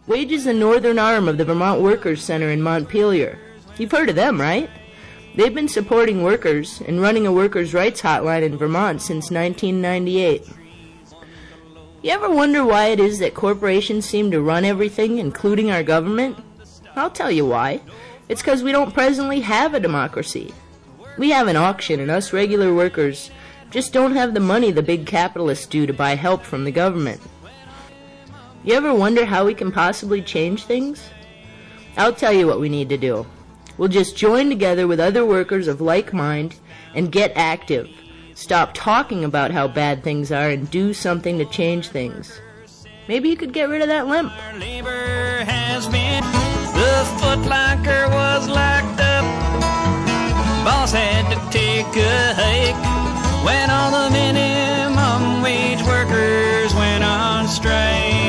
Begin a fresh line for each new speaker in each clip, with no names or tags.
WAGE is the northern arm of the Vermont Workers' Center in Montpelier. You've heard of them, right? They've been supporting workers and running a workers' rights hotline in Vermont since 1998. You ever wonder why it is that corporations seem to run everything, including our government? I'll tell you why. It's because we don't presently have a democracy. We have an auction, and us regular workers just don't have the money the big capitalists do to buy help from the government. You ever wonder how we can possibly change things? I'll tell you what we need to do. We'll just join together with other workers of like mind and get active. Stop talking about how bad things are and do something to change things. Maybe you could get rid of that limp.
Our labor has been, the Foot Locker was locked up. Boss had to take a hike when all the minimum wage workers went on strike.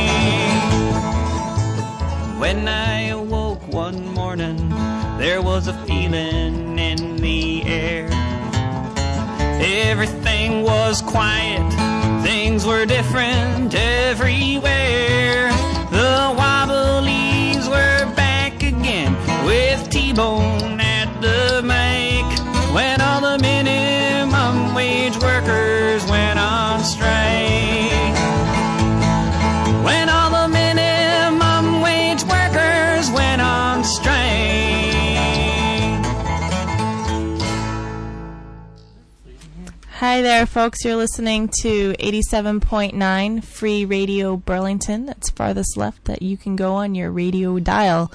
When I awoke one morning, there was a feeling in the air. Everything was quiet, things were different everywhere. The Wobblies were back again with T-Bone at the mic when all the minimum wage workers went on strike. When all the minimum wage workers went on strike.
Hi there, folks. You're listening to 87.9 Free Radio Burlington. That's farthest left that you can go on your radio dial.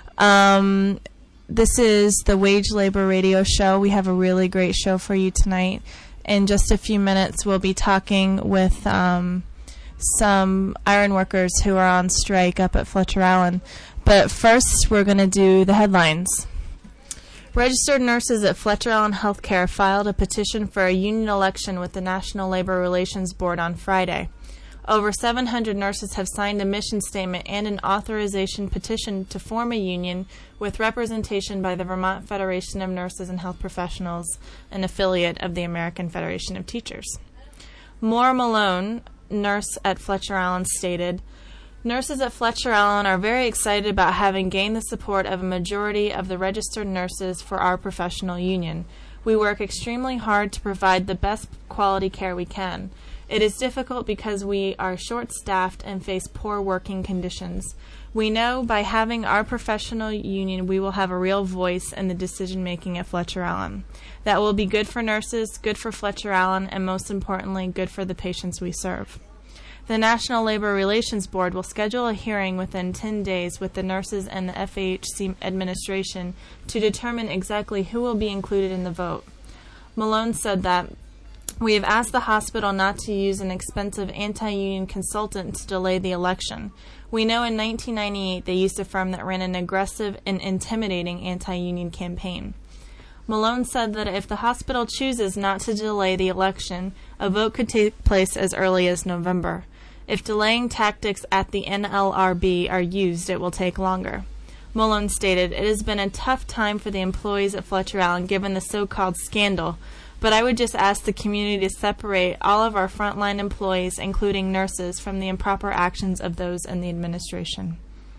This is the Wage Labor Radio Show. We have a really great show for you tonight. In just a few minutes, we'll be talking with some iron workers who are on strike up at Fletcher Allen. But first, we're going to do the headlines. Registered nurses at Fletcher Allen Healthcare filed a petition for a union election with the National Labor Relations Board on Friday. Over 700 nurses have signed a mission statement and an authorization petition to form a union with representation by the Vermont Federation of Nurses and Health Professionals, an affiliate of the American Federation of Teachers. Maura Malone, nurse at Fletcher Allen, stated, "Nurses at Fletcher Allen are very excited about having gained the support of a majority of the registered nurses for our professional union. We work extremely hard to provide the best quality care we can. It is difficult because we are short-staffed and face poor working conditions. We know by having our professional union we will have a real voice in the decision-making at Fletcher Allen. That will be good for nurses, good for Fletcher Allen, and most importantly, good for the patients we serve." The National Labor Relations Board will schedule a hearing within 10 days with the nurses and the FAHC administration to determine exactly who will be included in the vote. Malone said that, "We have asked the hospital not to use an expensive anti-union consultant to delay the election. We know in 1998 they used a firm that ran an aggressive and intimidating anti-union campaign." Malone said that if the hospital chooses not to delay the election, a vote could take place as early as November. If delaying tactics at the NLRB are used, it will take longer. Malone stated, "It has been a tough time for the employees at Fletcher Allen given the so-called scandal, but I would just ask the community to separate all of our frontline employees, including nurses, from the improper actions of those in the administration."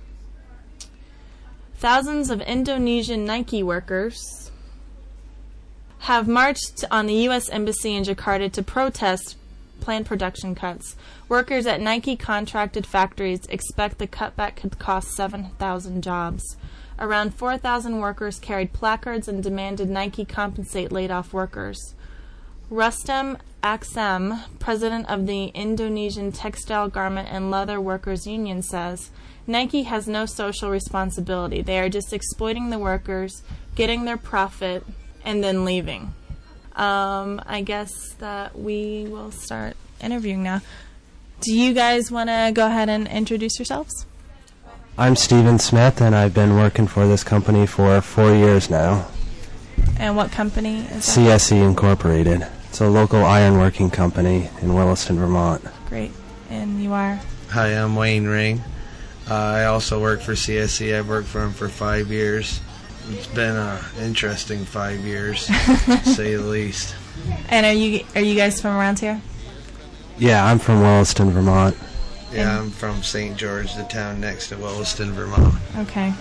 Thousands of Indonesian Nike workers have marched on the U.S. Embassy in Jakarta to protest planned production cuts. Workers at Nike contracted factories expect the cutback could cost 7,000 jobs. Around 4,000 workers carried placards and demanded Nike compensate laid-off workers. Rustem Aksam, president of the Indonesian Textile Garment and Leather Workers Union, says, "Nike has no social responsibility. They are just exploiting the workers, getting their profit, and then leaving." I guess that we will start interviewing now. Do you guys want to go ahead and introduce yourselves?
I'm Stephen Smith, and I've been working for this company for 4 years now.
And what company is that?
CSE Incorporated. It's a local ironworking company in Williston, Vermont.
Great. And you are?
Hi, I'm Wayne Ring. I also work for CSE. I've worked for them for 5 years. It's been an interesting 5 years, to say the least.
And are you guys from around here?
Yeah, I'm from Williston, Vermont.
Yeah, I'm from St. George, the town next to Williston, Vermont.
Okay.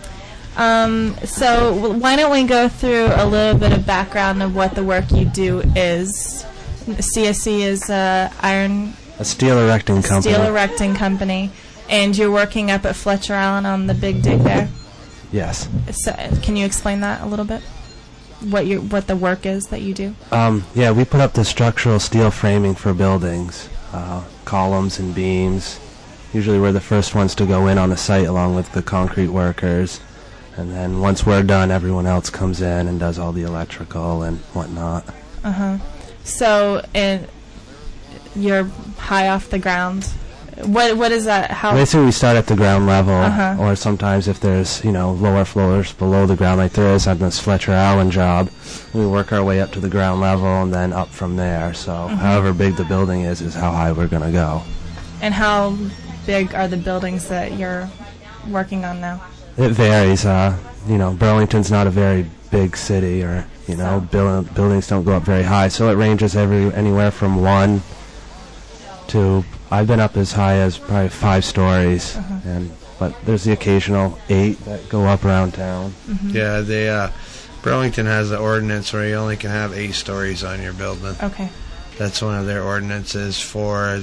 So why don't we go through a little bit of background of what the work you do is. CSE is a
steel erecting
company. And you're working up at Fletcher Allen on the Big Dig there?
Yes.
So, can you explain that a little bit? What the work is that you do?
Yeah, we put up the structural steel framing for buildings, columns and beams. Usually we're the first ones to go in on the site along with the concrete workers. And then once we're done, everyone else comes in and does all the electrical and whatnot.
Uh-huh. So you're high off the ground. What is that? How?
Basically, we start at the ground level, or sometimes if there's lower floors below the ground, like there is on this Fletcher Allen job, we work our way up to the ground level and then up from there. So however big the building is how high we're going to go.
And how big are the buildings that you're working on now?
It varies. Burlington's not a very big city, or buildings don't go up very high, so it ranges anywhere from 1 to. I've been up as high as probably 5 stories, but there's the occasional 8 that go up around town.
Yeah, Burlington has the ordinance where you only can have 8 stories on your building.
Okay.
That's one of their ordinances for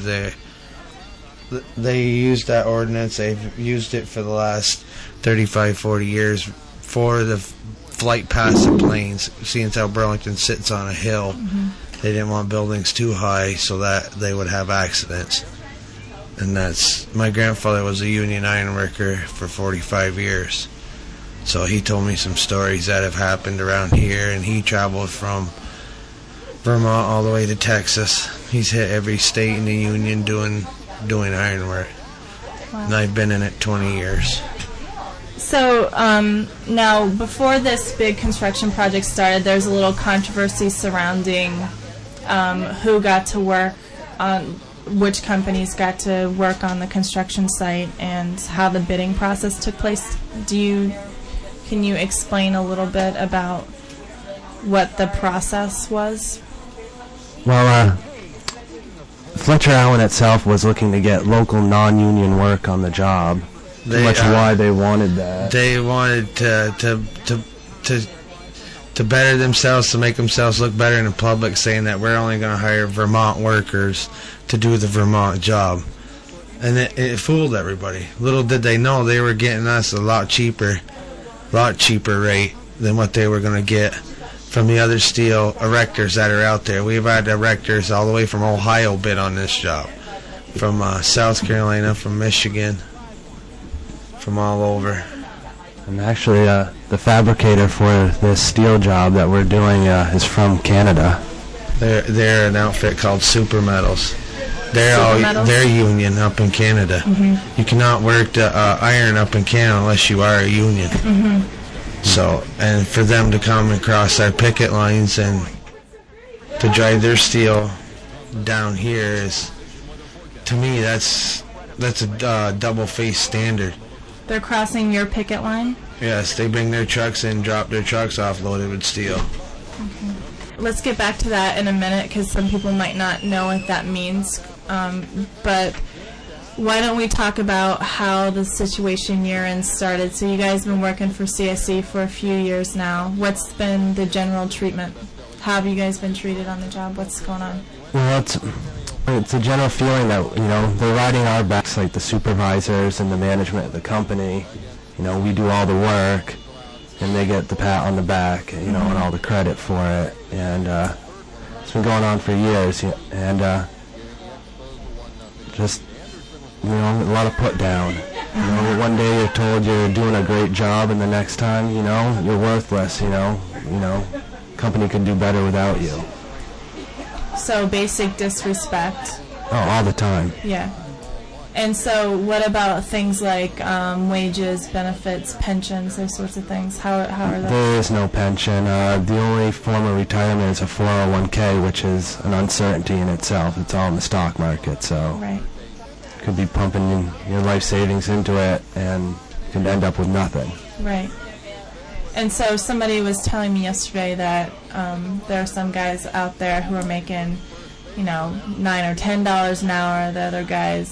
they used that ordinance. They've used it for the last 35, 40 years for the flight past the planes. Seeing as how Burlington sits on a hill, they didn't want buildings too high so that they would have accidents. And my grandfather was a union iron worker for 45 years. So he told me some stories that have happened around here, and he traveled from Vermont all the way to Texas. He's hit every state in the union doing iron work. Wow. And I've been in it 20 years.
So now, before this big construction project started, there's a little controversy surrounding who got to work on, which companies got to work on the construction site, and how the bidding process took place. Can you explain a little bit about what the process was?
Well, Fletcher Allen itself was looking to get local non-union work on the job. Why they wanted that.
They wanted to better themselves, to make themselves look better in the public, saying that we're only going to hire Vermont workers to do the Vermont job. And it fooled everybody. Little did they know they were getting us a lot cheaper rate than what they were going to get from the other steel erectors that are out there. We've had erectors all the way from Ohio bid on this job, from South Carolina, from Michigan, from all over.
And actually, the fabricator for this steel job that we're doing is from Canada.
They're an outfit called Super Metals. They're union up in Canada. You cannot work the iron up in Canada unless you are a union. So, and for them to come across our picket lines and to drive their steel down here is, to me, that's a double-faced standard.
They're crossing your picket line?
Yes, they bring their trucks in, drop their trucks off loaded with steel.
Let's get back to that in a minute, because some people might not know what that means. But why don't we talk about how the situation you're in started? So you guys have been working for CSE for a few years now. What's been the general treatment? How have you guys been treated on the job? What's going on?
Well, it's a general feeling that, they're riding our backs, like the supervisors and the management of the company. We do all the work, and they get the pat on the back, and all the credit for it. And it's been going on for years, and just, a lot of put down. One day you're told you're doing a great job, and the next time, you're worthless. Company could do better without you.
So basic disrespect.
Oh, all the time.
Yeah. And so what about things like wages, benefits, pensions, those sorts of things? How are those?
There is no pension. The only form of retirement is a 401k, which is an uncertainty in itself. It's all in the stock market, so
right.
You could be pumping your life savings into it and could end up with nothing.
Right. And so somebody was telling me yesterday that there are some guys out there who are making, $9 or $10 an hour. The other guys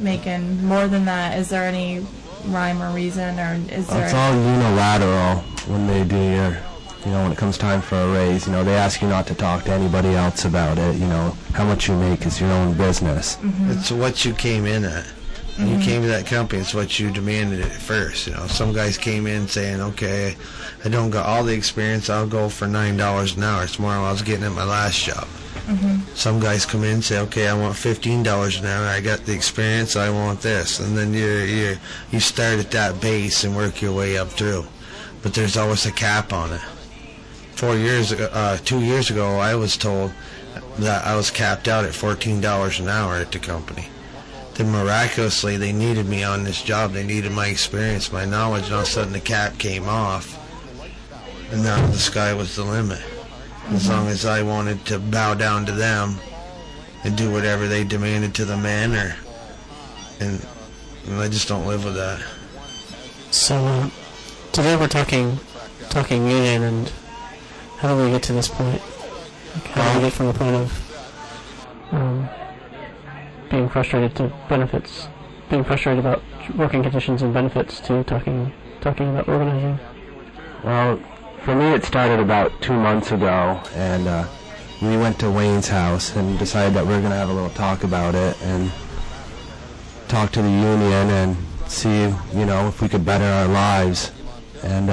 making more than that? Is there any rhyme or reason, or is there?
It's all unilateral when they do your, when it comes time for a raise. They ask you not to talk to anybody else about it. How much you make is your own business.
It's what you came in at. When you came to that company, it's what you demanded at first. Some guys came in saying, okay, I don't got all the experience, I'll go for $9 an hour. Tomorrow I was getting at my last job. Some guys come in and say, okay, I want $15 an hour, I got the experience, I want this. And then you start at that base and work your way up through. But there's always a cap on it. 2 years ago, I was told that I was capped out at $14 an hour at the company. Then miraculously, they needed me on this job. They needed my experience, my knowledge, and all of a sudden the cap came off. And now the sky was the limit. As long as I wanted to bow down to them and do whatever they demanded to the manner. And I just don't live with that.
So, today we're talking union, and how do we get to this point? How do we get from the point of being frustrated to benefits, being frustrated about working conditions and benefits, to talking about organizing?
Well, for me it started about 2 months ago, and we went to Wayne's house and decided that we were going to have a little talk about it and talk to the union and see, if we could better our lives. And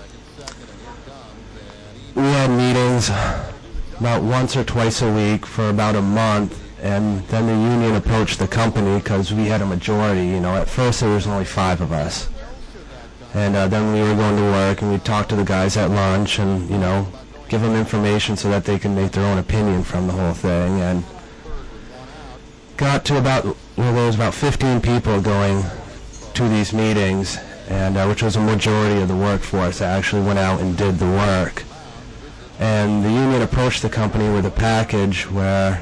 we had meetings about once or twice a week for about a month. And then the union approached the company because we had a majority. At first there was only 5 of us. And then we were going to work, and we'd talk to the guys at lunch and, give them information so that they can make their own opinion from the whole thing. And got to there was about 15 people going to these meetings, and which was a majority of the workforce that actually went out and did the work. And the union approached the company with a package where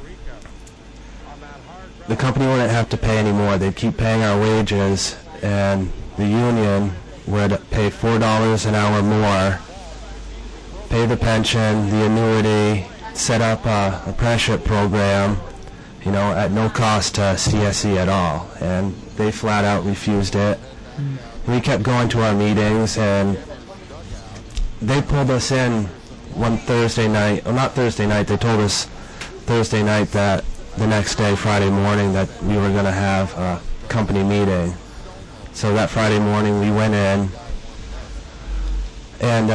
the company wouldn't have to pay any more. They'd keep paying our wages, and the union would pay $4 an hour more, pay the pension, the annuity, set up a apprenticeship program, at no cost to CSE at all. And they flat out refused it. We kept going to our meetings, and they pulled us in one Thursday night. Well, not Thursday night. They told us Thursday night that the next day, Friday morning, that we were going to have a company meeting. So that Friday morning we went in, and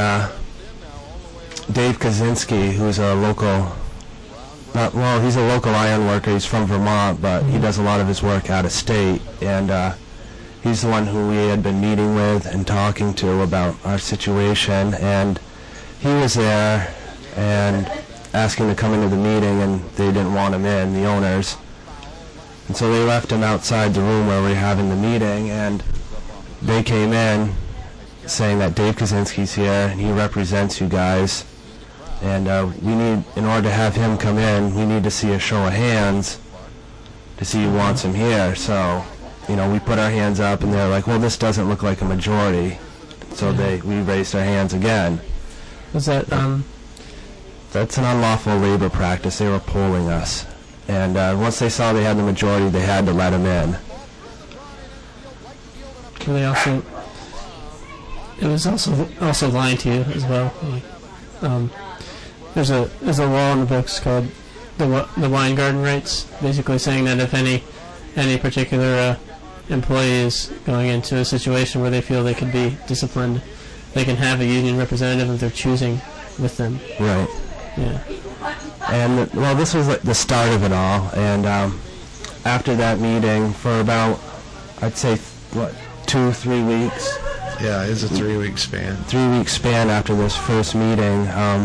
Dave Kaczynski, who's a local, he's a local iron worker. He's from Vermont, but he does a lot of his work out of state, and he's the one who we had been meeting with and talking to about our situation. And he was there and asking to come into the meeting, and they didn't want him in, the owners. And so they left him outside the room where we were having the meeting, and they came in saying that Dave Kaczynski's here, and he represents you guys. And we need, in order to have him come in, we need to see a show of hands to see who wants him here. So, we put our hands up, and they're like, well, this doesn't look like a majority. So we raised our hands again.
Was that,
That's an unlawful labor practice. They were polling us. And once they saw they had the majority, they had to let him in.
They also, it was also lying to you as well. There's a law in the books called the wine garden rights, basically saying that if any particular employee is going into a situation where they feel they could be disciplined, they can have a union representative of their choosing with them.
Right.
Yeah.
And this was like the start of it all. And after that meeting, for about, I'd say, 2-3 weeks.
Yeah, it's a 3-week span.
3-week span after this first meeting.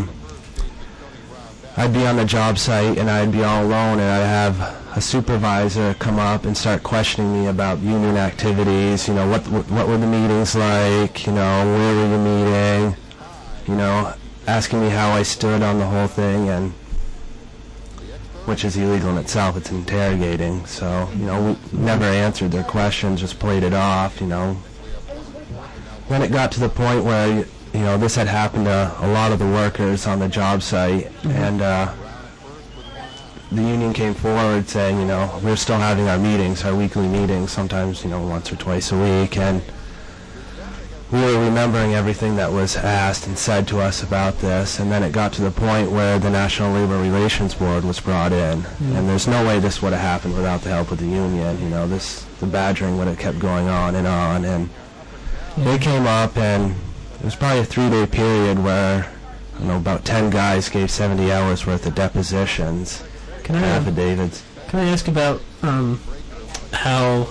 I'd be on the job site, and I'd be all alone, and I'd have a supervisor come up and start questioning me about union activities. What were the meetings like? Where were you meeting? Asking me how I stood on the whole thing, and which is illegal in itself. It's interrogating. So, we never answered their questions, just played it off, Then it got to the point where, this had happened to a lot of the workers on the job site, and the union came forward saying, you know, we're still having our meetings, our weekly meetings, sometimes, you know, once or twice a week, and we were remembering everything that was asked and said to us about this, and then it got to the point where the National Labor Relations Board was brought in, and there's no way this would have happened without the help of the union. You know, the badgering would have kept going on, and they came up, and it was probably a 3-day period where, I don't know, about 10 guys gave 70 hours worth of depositions, affidavits.
Can I ask about how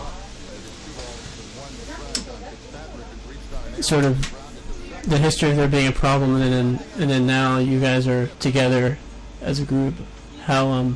sort of the history of there being a problem, and then now you guys are together as a group? How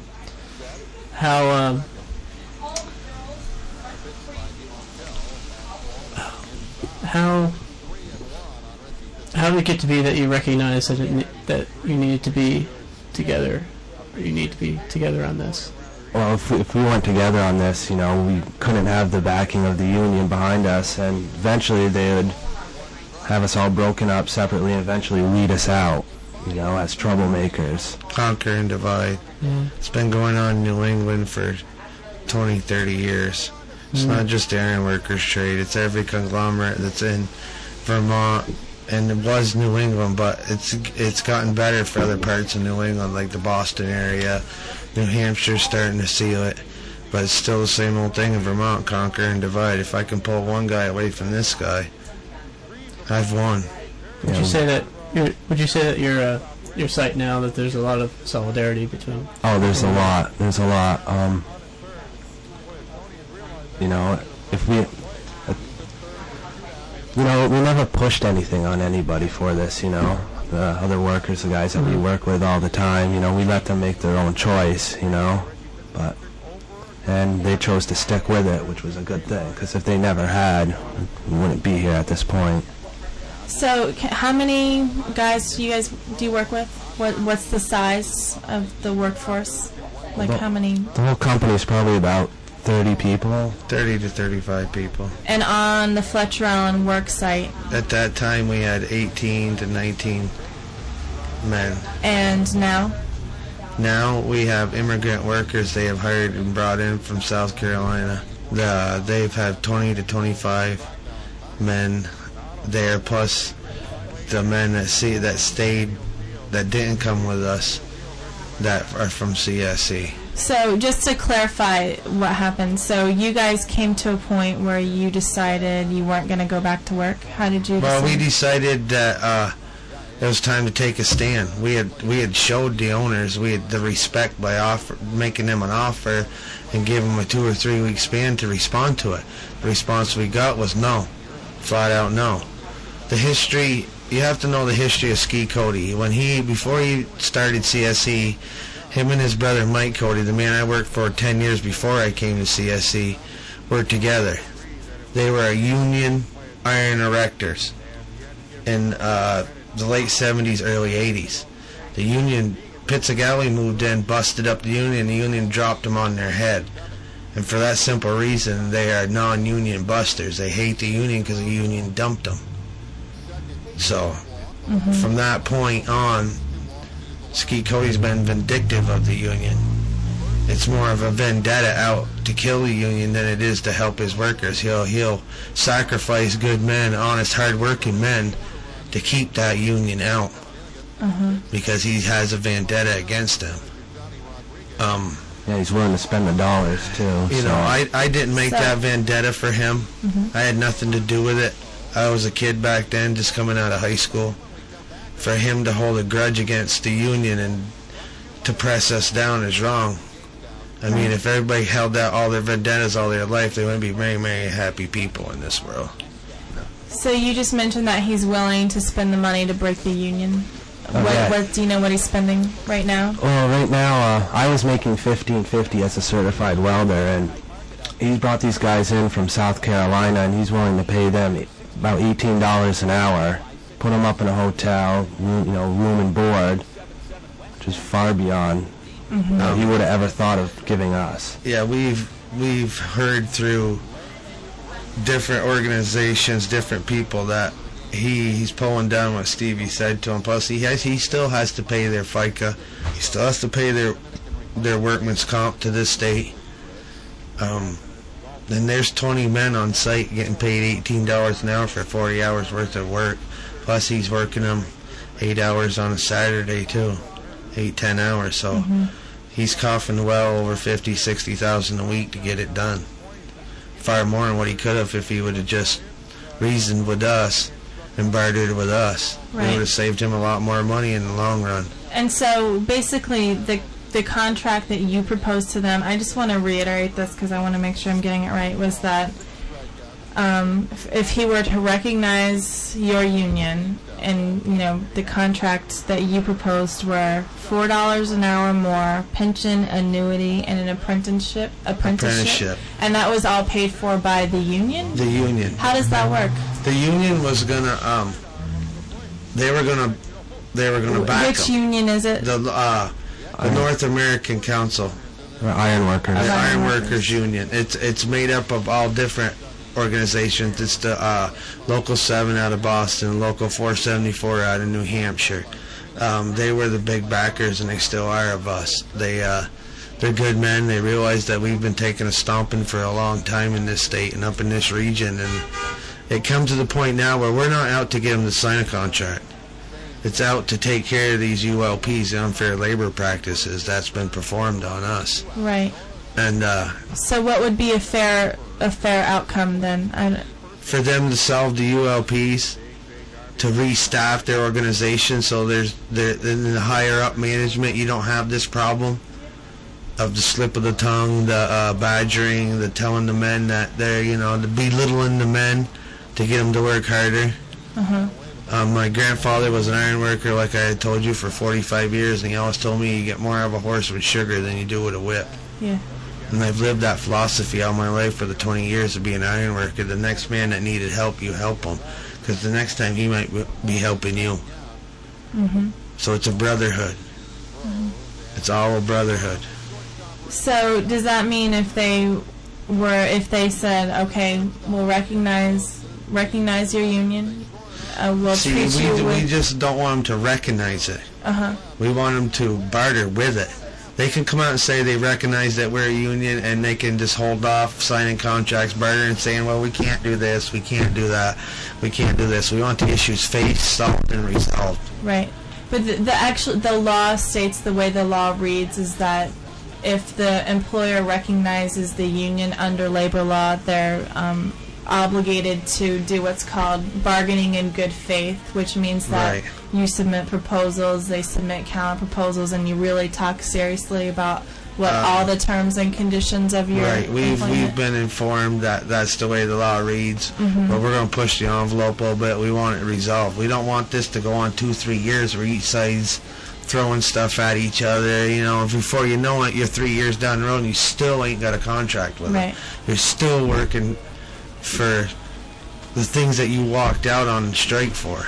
did it get to be that you recognized that you needed to be together, or you need to be together on this?
Well, if we weren't together on this, you know, we couldn't have the backing of the union behind us, and eventually they would have us all broken up separately and eventually weed us out, you know, as troublemakers.
Conquer and divide.
Yeah.
It's been going on in New England for 20, 30 years. It's not just the iron workers trade, it's every conglomerate that's in Vermont, and it was New England, but it's gotten better for other parts of New England, like the Boston area. New Hampshire's starting to see it, but it's still the same old thing in Vermont, conquer and divide. If I can pull one guy away from this guy, I've won.
Would you say that your site now, that there's a lot of solidarity between?
Oh, there's a lot. There's a lot. You know, if we, you know, we never pushed anything on anybody for this. You know, the other workers, the guys that we work with all the time, you know, we let them make their own choice. You know, and they chose to stick with it, which was a good thing. Because if they never had, we wouldn't be here at this point.
So, how many guys do you work with? What's the size of the workforce? Like, how many?
The whole company is probably about 30 people.
30 to 35 people.
And on the Fletcher Allen work site?
At that time, we had 18 to 19 men.
And now?
Now we have immigrant workers they have hired and brought in from South Carolina. They've had 20 to 25 men there, plus the men that stayed, that didn't come with us, that are from CSC.
So just to clarify what happened, so you guys came to a point where you decided you weren't going to go back to work. How did you decide?
Well, we decided that it was time to take a stand. We had showed the owners the respect by making them an offer and give them a 2 or 3 week span to respond to it. The response we got was no, flat out no. The history, you have to know the history of Ski Cody. Before he started CSC, him and his brother Mike Cody, the man I worked for 10 years before I came to CSC, were together. They were union iron erectors in the late 70s, early 80s. The union, Pizzagalli moved in, busted up the union dropped them on their head. And for that simple reason, they are non-union busters. They hate the union because the union dumped them. So, from that point on, Ski Cody's been vindictive of the union. It's more of a vendetta out to kill the union than it is to help his workers. He'll sacrifice good men, honest, hard-working men, to keep that union out because he has a vendetta against them.
Yeah, he's willing to spend the dollars too.
You know, I didn't make that vendetta for him. I had nothing to do with it. I was a kid back then, just coming out of high school. For him to hold a grudge against the union and to press us down is wrong. I mean, if everybody held out all their vendettas all their life, they wouldn't be very, very happy people in this world.
So you just mentioned that he's willing to spend the money to break the union. What do you know what he's spending right now?
Well, right now, I was making $15.50 as a certified welder, and he's brought these guys in from South Carolina, and he's willing to pay them about $18 an hour, put them up in a hotel, room and board, which is far beyond what he would have ever thought of giving us.
Yeah, we've heard through different organizations, different people, that he's pulling down what Stevie said to him. Plus, he still has to pay their FICA. He still has to pay their their workman's comp to this state. Then there's 20 men on site getting paid $18 an hour for 40 hours worth of work. Plus he's working them 8 hours on a Saturday too, 8-10 hours. So he's coughing well over $50,000-$60,000 a week to get it done. Far more than what he could have if he would have just reasoned with us and bartered with us.
Right.
It would have saved him a lot more money in the long run.
And so basically the contract that you proposed to them, I just want to reiterate this because I want to make sure I'm getting it right, was that if he were to recognize your union and, you know, the contracts that you proposed were $4 an hour more, pension, annuity, and an apprenticeship. And that was all paid for by the union?
The union.
How does that work?
The union was gonna, they were gonna back
Which
them.
union is it?
The North American Council.
Or Iron Workers.
The
Iron
Iron
Workers.
Workers Union. It's made up of all different organizations. It's the Local 7 out of Boston, Local 474 out of New Hampshire. They were the big backers, and they still are of us. They're good men. They realize that we've been taking a stomping for a long time in this state and up in this region, and it comes to the point now where we're not out to get them to sign a contract. It's out to take care of these ULPs, the unfair labor practices that's been performed on us.
Right.
And
So what would be a fair outcome then?
for them to solve the ULPs, to restaff their organization so in the higher up management you don't have this problem of the slip of the tongue, the badgering, the telling the men that they're, the belittling the men to get them to work harder. My grandfather was an iron worker, like I had told you, for 45 years, and he always told me you get more out of a horse with sugar than you do with a whip.
Yeah.
And I've lived that philosophy all my life for the 20 years of being an iron worker. The next man that needed help, you help him, because the next time he might be helping you. So it's a brotherhood. It's all a brotherhood.
So does that mean if they said, okay, we'll recognize your union, we'll treat you with...
We just don't want them to recognize it. We want them to barter with it. They can come out and say they recognize that we're a union, and they can just hold off signing contracts, bartering, and saying, well, we can't do this, we can't do that, we can't do this. We want the issues faced, solved, and resolved.
Right. But the law states, the way the law reads is that if the employer recognizes the union under labor law, they're obligated to do what's called bargaining in good faith, which means that you submit proposals, they submit counter proposals, and you really talk seriously about what all the terms and conditions of your employment.
We've been informed that that's the way the law reads, but we're going to push the envelope a little bit. We want it resolved. We don't want this to go on 2-3 years where each side's throwing stuff at each other. Before you know it, you're 3 years down the road and you still ain't got a contract with them. You're still working for the things that you walked out on strike for.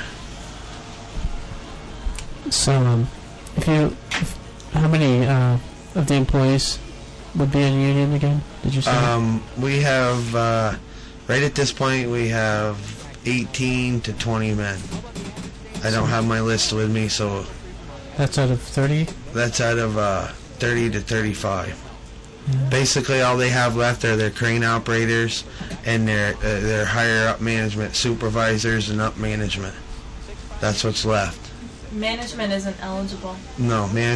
So, how many of the employees would be in a union again? Did you say?
We have right at this point we have 18 to 20 men. I don't have my list with me, so
that's out of 30.
That's out of 30 to 35. Basically, all they have left are their crane operators and their higher up management, supervisors and up management. That's what's left.
Management isn't eligible.
No, management.